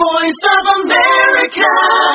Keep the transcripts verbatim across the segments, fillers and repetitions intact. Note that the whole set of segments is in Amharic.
voice of America.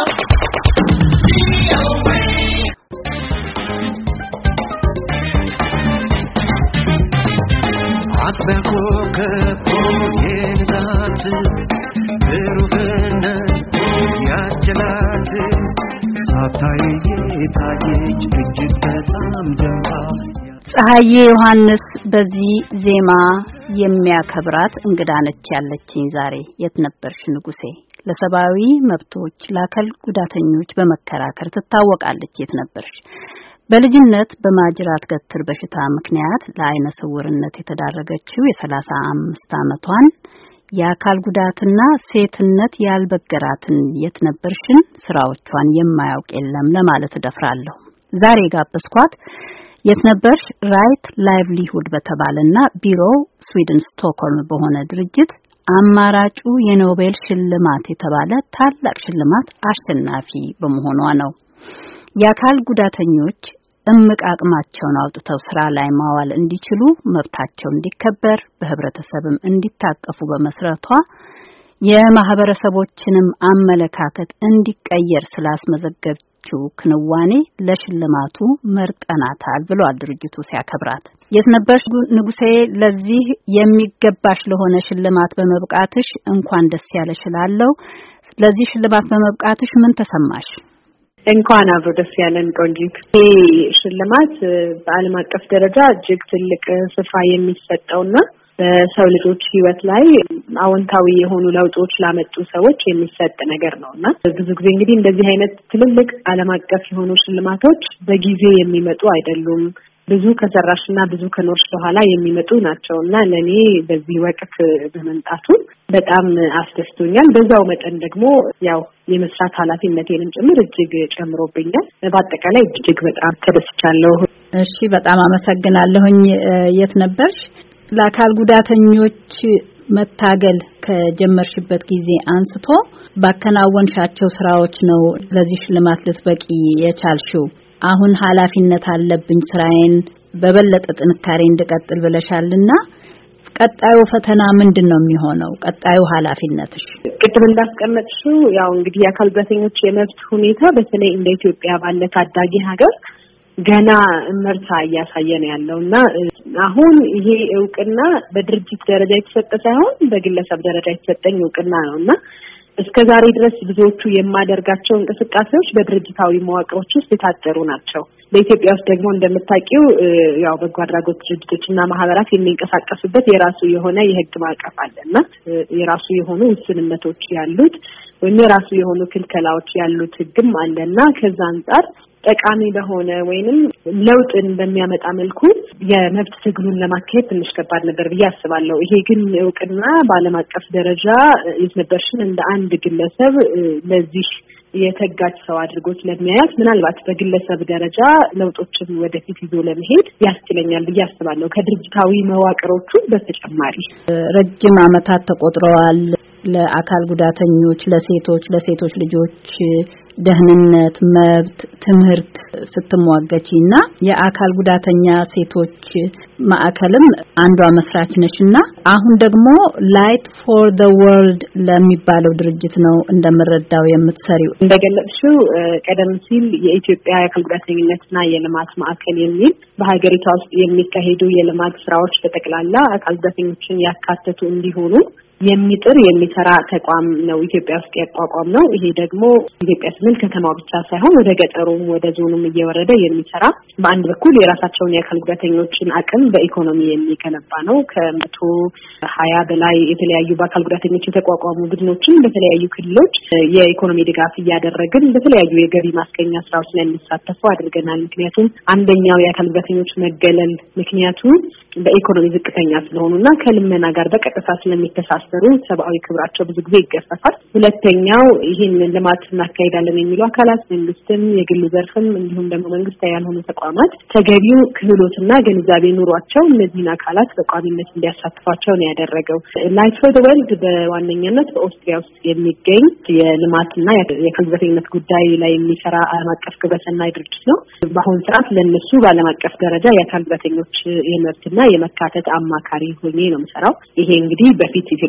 ፀሐዬ ዮሐንስ በዚህ ዜማ የሚያከብራት እንግዳ ነች ያለችኝ ዛሬ። የት ነበርሽ ንጉሴ? ለሰብአዊ መብቶች ለአካል ጉዳተኞች በመከራከር ትታወቃለች። የት ነበርሽ? በልጅነት በማጅራት ገትር በሽታ ምክንያት ለዓይነ ስውርነት የተዳረገችው የሰላሳ አምስት ዓመቷን የአካል ጉዳትና ሴትነት ያልበገራትን የት ነበርሽን ስራዎቿን የማያውቅ የለም ለማለት እደፍራለሁ። ዛሬ ጋበዝኳት የት ነበርሽ ራይት ላይቭሊሁድ በተባለና ቢሮ ስዊድን ስቶክሆልም በሆነ ድርጅት አማራጩ የኖቤል ሽልማት የተባለ ታላቅ ሽልማት አሸናፊ በመሆኗ ነው። የአካል ጉዳተኞች እምቅ አቅማቸውን አውጥተው ስራ ላይ ማዋል እንዲችሉ መብታቸው እንዲከበር በህብረተሰብም እንዲታቀፉ በመስራቷ የማህበረሰቦችንም አመለካከት እንዲቀየር ስላስመዘገበችው ክንዋኔ ለሽልማቱ መርጠናታል ብሏል ድርጅቱ ሲያከብራት። የት ነበርሽ ንጉሴ? ለዚህ የሚገባሽ ለሆነ ሽልማት በመብቃትሽ እንኳን ደስ ያለሽ እላለሁ። ለዚህ ሽልማት በመብቃትሽ ምን ተሰማሽ? እንኳን አብሮ ደስ ያለን ቆንጂት። ይሄ ሽልማት በዓለም አቀፍ ደረጃ እጅግ ትልቅ ስፍራ የሚሰጠውና በሰው ልጆች ህይወት ላይ አዎንታዊ የሆኑ ለውጦች ላመጡ ሰዎች የሚሰጥ ነገር ነውና ብዙ ጊዜ እንግዲህ እንደዚህ አይነት ትልልቅ ዓለም አቀፍ የሆኑ ሽልማቶች በጊዜ የሚመጡ አይደሉም። ብዙ ከሰራሽና ብዙ ከኖርሽ በኋላ የሚመጡ ናቸውና ለኔ በዚህ ወቅት በመምጣቱ በጣም አስደስቶኛል። በዛው መጠን ደግሞ ያው የመስራት ኃላፊነቴንም ጭምር እጅግ ጨምሮብኛል። በአጠቃላይ እጅግ በጣም ተደስቻለሁ። እሺ፣ በጣም አመሰግናለሁኝ። የት ነበርሽ? ለአካል ጉዳተኞች መታገል ከጀመርሽበት ጊዜ አንስቶ ባከናወንሻቸው ስራዎች ነው ለዚህ ሽልማት ልትበቂ የቻልሽው። አሁን ኃላፊነት አለብኝ ስራዬን በበለጠ ጥንካሬ እንድቀጥል ብለሻልና ቀጣዩ ፈተና ምንድነው የሚሆነው? ቀጣዩ ኃላፊነትሽ? ቅድም እንዳስቀመጥሽው ያው እንግዲህ የአካል ጉዳተኞች የመብት ሁኔታ በተለይ እንደ ኢትዮጵያ ባለ ታዳጊ ሀገር ገና እመርታ እያሳየ ነው ያለውና አሁን ይሄ እውቅና በድርጅት ደረጃ የተሰጠ ሳይሆን በግለሰብ ደረጃ የተሰጠኝ እውቅና ነውና እስከዛሬ ድረስ ብዙዎቹ የማደርጋቸው እንቅስቃሴዎች በድርጅታዊ መዋቅሮች ውስጥ የታጠሩ ናቸው። በኢትዮጵያ ውስጥ ደግሞ እንደምታውቂው ያው በጎ አድራጎት ድርጅቶችና ማህበራት የሚንቀሳቀሱበት የራሱ የሆነ የህግ ማዕቀፍ አለና የራሱ የሆኑ ውስንነቶች ያሉት ወይም የራሱ የሆኑ ክልከላዎች ያሉት ህግም አለና ከዛ አንፃር ጠቃሚ በሆነ ወይንም ለውጥን በሚያመጣ መልኩ የመብት ትግሉን ለማካሄድ ትንሽ ከባድ ነበር ብዬ አስባለሁ። ይሄ ግን እውቅና በዓለም አቀፍ ደረጃ የት ነበርሽን እንደ አንድ ግለሰብ ለዚህ የተጋጭ ሰው አድርጎ ስለሚያያት ምናልባት በግለሰብ ደረጃ ለውጦችን ወደፊት ይዞ ለመሄድ ያስችለኛል ብዬ አስባለሁ። ከድርጅታዊ መዋቅሮቹ በተጨማሪ ረጅም ዓመታት ተቆጥረዋል። ለአካል ጉዳተኞች፣ ለሴቶች ለሴቶች ልጆች ደህንነት፣ መብት፣ ትምህርት ስትሟገቺና የአካል ጉዳተኛ ሴቶች ማዕከልም አንዷ መስራች ነሽና አሁን ደግሞ ላይት ፎር ዘ ወርልድ ለሚባለው ድርጅት ነው እንደምረዳው የምትሰሪው። እንደገለጽሽው ቀደም ሲል የኢትዮጵያ የአካል ጉዳተኝነትና የልማት ማዕከል የሚል በሀገሪቷ ውስጥ የሚካሄዱ የልማት ስራዎች በጠቅላላ አካል ጉዳተኞችን ያካተቱ እንዲሆኑ የሚጥር የሚሰራ ተቋም ነው ኢትዮጵያ ውስጥ ያቋቋም ነው። ይሄ ደግሞ ኢትዮጵያ ስንል ከተማው ብቻ ሳይሆን ወደ ገጠሩም ወደ ዞኑም እየወረደ የሚሰራ በአንድ በኩል የራሳቸውን የአካል ጉዳተኞችን አቅም በኢኮኖሚ የሚገነባ ነው። ከመቶ ሀያ በላይ የተለያዩ በአካል ጉዳተኞች የተቋቋሙ ቡድኖችን በተለያዩ ክልሎች የኢኮኖሚ ድጋፍ እያደረግን በተለያዩ የገቢ ማስገኛ ስራዎች ላይ እንሳተፉ አድርገናል። ምክንያቱም አንደኛው የአካል ጉዳተኞች መገለል ምክንያቱ በኢኮኖሚ ዝቅተኛ ስለሆኑና ከልመና ጋር በቀጥታ ስለሚተሳሰሩ ሰብአዊ ክብራቸው ብዙ ጊዜ ይገፈፋል። ሁለተኛው ይህን ልማት እናካሄዳለን የሚሉ አካላት መንግስትም የግሉ ዘርፍም እንዲሁም ደግሞ መንግስታዊ ያልሆኑ ተቋማት ተገቢው ክህሎትና ግንዛቤ ኑሯቸው እነዚህን አካላት በቋሚነት እንዲያሳትፏቸው ነው ያደረገው። ላይት ፎር ዘ ወርልድ በዋነኛነት በኦስትሪያ ውስጥ የሚገኝ የልማትና የአካል ጉዳተኝነት ጉዳይ ላይ የሚሰራ ዓለም አቀፍ ግብረሰናይ ድርጅት ነው። በአሁኑ ሰዓት ለነሱ በዓለም አቀፍ ደረጃ የአካል ጉዳተኞች የመብትና የመካተት አማካሪ ሆኜ ነው የምሰራው። ይሄ እንግዲህ በፊት ኢትዮጵያ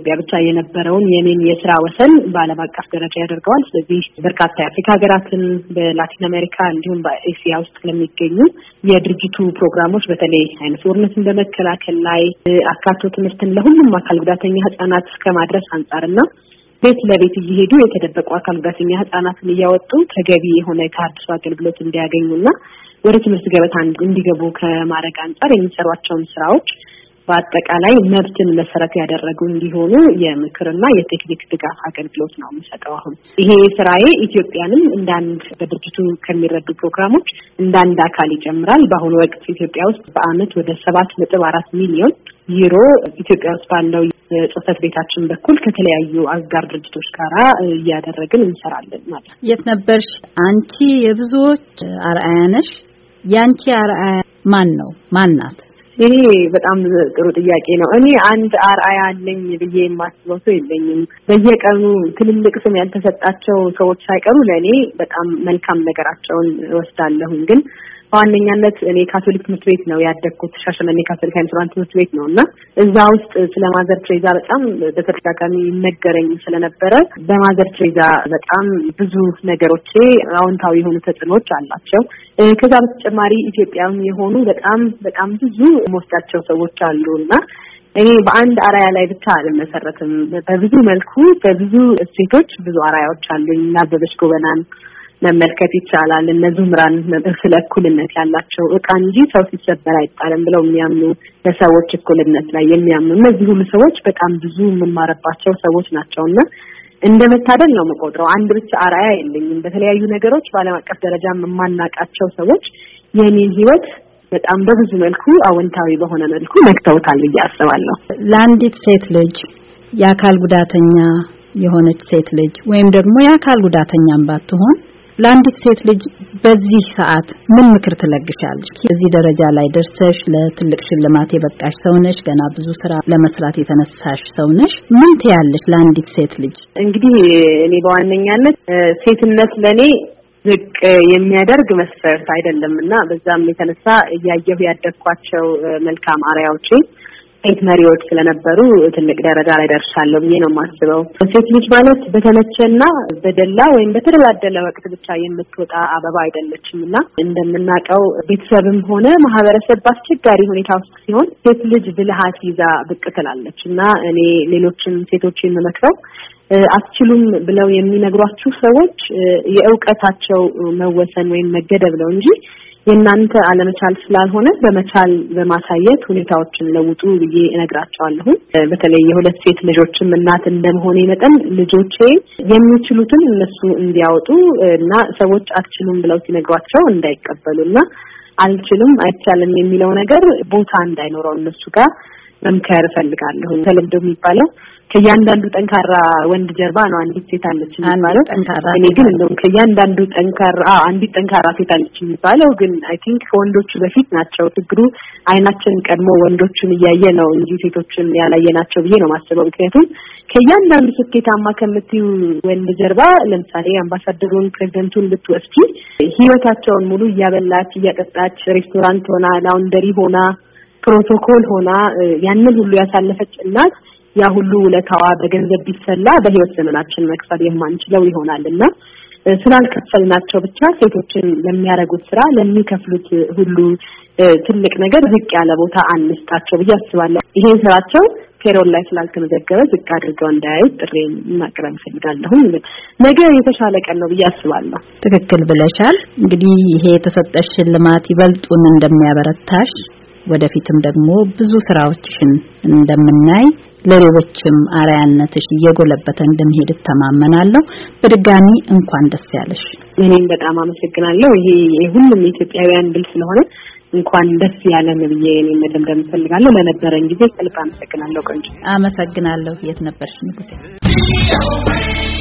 ኢትዮጵያ ብቻ የነበረውን የኔን የስራ ወሰን በዓለም አቀፍ ደረጃ ያደርገዋል። ስለዚህ በርካታ የአፍሪካ ሀገራትን በላቲን አሜሪካ እንዲሁም በኤስያ ውስጥ ለሚገኙ የድርጅቱ ፕሮግራሞች በተለይ አይነ ስውርነትን በመከላከል ላይ አካቶ ትምህርትን ለሁሉም አካል ጉዳተኛ ህጻናት እስከማድረስ አንጻርና ቤት ለቤት እየሄዱ የተደበቁ አካል ጉዳተኛ ህጻናትን እያወጡ ተገቢ የሆነ የታድሶ አገልግሎት እንዲያገኙና ወደ ትምህርት ገበታ እንዲገቡ ከማድረግ አንጻር የሚሰሯቸውን ስራዎች በአጠቃላይ መብትን መሰረት ያደረጉ እንዲሆኑ የምክርና የቴክኒክ ድጋፍ አገልግሎት ነው የሚሰጠው። አሁን ይሄ ስራዬ ኢትዮጵያንም እንዳንድ በድርጅቱ ከሚረዱ ፕሮግራሞች እንዳንድ አካል ይጨምራል። በአሁኑ ወቅት ኢትዮጵያ ውስጥ በአመት ወደ ሰባት ነጥብ አራት ሚሊዮን ዩሮ ኢትዮጵያ ውስጥ ባለው ጽህፈት ቤታችን በኩል ከተለያዩ አጋር ድርጅቶች ጋር እያደረግን እንሰራለን ማለት። የት ነበርሽ አንቺ? የብዙዎች አርአያ ነሽ። ያንቺ አርአያ ማን ነው? ማን ናት? ይሄ በጣም ጥሩ ጥያቄ ነው። እኔ አንድ አርአያ አለኝ ብዬ የማስበው ሰው የለኝም። በየቀኑ ትልልቅ ስም ያልተሰጣቸው ሰዎች ሳይቀሩ ለኔ በጣም መልካም ነገራቸውን ወስዳለሁ። ግን በዋነኛነት እኔ ካቶሊክ ትምህርት ቤት ነው ያደግኩት። ሻሸመኔ ካቶሊክ ሃይማኖት ትምህርት ቤት ነውና እዛ ውስጥ ስለ ማዘር ትሬዛ በጣም በተደጋጋሚ ይነገረኝ ስለነበረ በማዘር ትሬዛ በጣም ብዙ ነገሮች አዎንታዊ የሆኑ ተጽዕኖዎች አላቸው። ከዛ በተጨማሪ ኢትዮጵያም የሆኑ በጣም በጣም ብዙ ሞስታቸው ሰዎች አሉና እኔ በአንድ አርአያ ላይ ብቻ አልመሰረትም። በብዙ መልኩ በብዙ እሴቶች ብዙ አርአያዎች አሉኝ። አበበች ጎበናን መመልከት ይቻላል። እነዚህ ምራን ስለ እኩልነት ያላቸው እቃ እንጂ ሰው ሲሰበር አይጣልም ብለው የሚያምኑ በሰዎች እኩልነት ላይ የሚያምኑ እነዚህ ሁሉ ሰዎች በጣም ብዙ የምንማርባቸው ሰዎች ናቸውና እንደመታደል ነው የምቆጥረው። አንድ ብቻ አርአያ የለኝም። በተለያዩ ነገሮች በዓለም አቀፍ ደረጃ የማናቃቸው ሰዎች የኔን ህይወት በጣም በብዙ መልኩ አዎንታዊ በሆነ መልኩ ነክተውታል ብዬ አስባለሁ። ለአንዲት ሴት ልጅ የአካል ጉዳተኛ የሆነች ሴት ልጅ ወይም ደግሞ የአካል ጉዳተኛም ባትሆን ለአንዲት ሴት ልጅ በዚህ ሰዓት ምን ምክር ትለግሻለሽ? እዚህ ደረጃ ላይ ደርሰሽ ለትልቅ ሽልማት የበቃሽ ሰው ነሽ። ገና ብዙ ስራ ለመስራት የተነሳሽ ሰው ነሽ። ምን ትያለሽ ለአንዲት ሴት ልጅ? እንግዲህ እኔ በዋነኛነት ሴትነት ለኔ ዝቅ የሚያደርግ መስፈርት አይደለምና በዛም የተነሳ እያየሁ ያደግኳቸው መልካም አርአያዎቼ ሴት መሪዎች ስለነበሩ ትልቅ ደረጃ ላይ ደርሻለሁ ብዬ ነው የማስበው። ሴት ልጅ ማለት በተመቸና በደላ ወይም በተደላደለ ወቅት ብቻ የምትወጣ አበባ አይደለችምና እንደምናውቀው ቤተሰብም ሆነ ማህበረሰብ በአስቸጋሪ ሁኔታ ውስጥ ሲሆን ሴት ልጅ ብልሃት ይዛ ብቅ ትላለችና እኔ ሌሎችን ሴቶች የምመክረው አትችሉም ብለው የሚነግሯችሁ ሰዎች የእውቀታቸው መወሰን ወይም መገደብ ነው እንጂ የናንተ አለመቻል ስላልሆነ በመቻል በማሳየት ሁኔታዎችን ለውጡ ብዬ እነግራቸዋለሁ። በተለይ የሁለት ሴት ልጆችም እናት እንደመሆኔ መጠን ልጆቼ የሚችሉትን እነሱ እንዲያወጡ እና ሰዎች አትችሉም ብለው ሲነግሯቸው እንዳይቀበሉና አልችልም አይቻልም የሚለው ነገር ቦታ እንዳይኖረው እነሱ ጋር መምከር ፈልጋለሁ። ተለምዶ የሚባለው ከያንዳንዱ ጠንካራ ወንድ ጀርባ ነው አንዲት ሴት አለች የሚባለው። እኔ ግን እንደው ከያንዳንዱ ጠንካራ አንዲት ጠንካራ ሴት አለች የሚባለው ግን አይ ቲንክ ከወንዶቹ በፊት ናቸው። ችግሩ አይናችን ቀድሞ ወንዶችን እያየ ነው እንጂ ሴቶችን ያላየናቸው ብዬ ነው ማስበው። ምክንያቱም ከያንዳንዱ ስኬታማ ከምትዩ ወንድ ጀርባ ለምሳሌ አምባሳደሩን ፕሬዝዳንቱን ብትወስጂ ህይወታቸውን ሙሉ እያበላች እያጠጣች ሬስቶራንት ሆና ላውንደሪ ሆና ፕሮቶኮል ሆና ያንን ሁሉ ያሳለፈች እናት ያ ሁሉ ውለታዋ በገንዘብ ቢሰላ በህይወት ዘመናችን መክፈል የማንችለው ይሆናልና ስላልከፈልናቸው ብቻ ሴቶችን ለሚያረጉት ስራ ለሚከፍሉት ሁሉ ትልቅ ነገር ዝቅ ያለ ቦታ አንስታቸው ብዬ አስባለሁ። ይሄን ስራቸው ፔሮል ላይ ስላልተመዘገበ ዝቅ አድርገው እንዳያዩት ጥሬን ማቅረብ ፈልጋለሁ። ነገ የተሻለ ቀን ነው ብዬ አስባለሁ። ትክክል ብለሻል። እንግዲህ ይሄ የተሰጠሽ ሽልማት ይበልጡን እንደሚያበረታሽ ወደፊትም ደግሞ ብዙ ስራዎችሽን እንደምናይ ለሌሎችም አርአያነትሽ እየጎለበተ እንደሚሄድ ተማመናለሁ። በድጋሚ እንኳን ደስ ያለሽ። እኔም በጣም አመሰግናለሁ። ይሄ የሁሉም ኢትዮጵያውያን ድል ስለሆነ እንኳን ደስ ያለን ብዬ እኔ መደምደም ፈልጋለሁ። ለነበረን ጊዜ ከልብ አመሰግናለሁ። ቆንጆ አመሰግናለሁ። የት ነበርሽ ንጉሴ?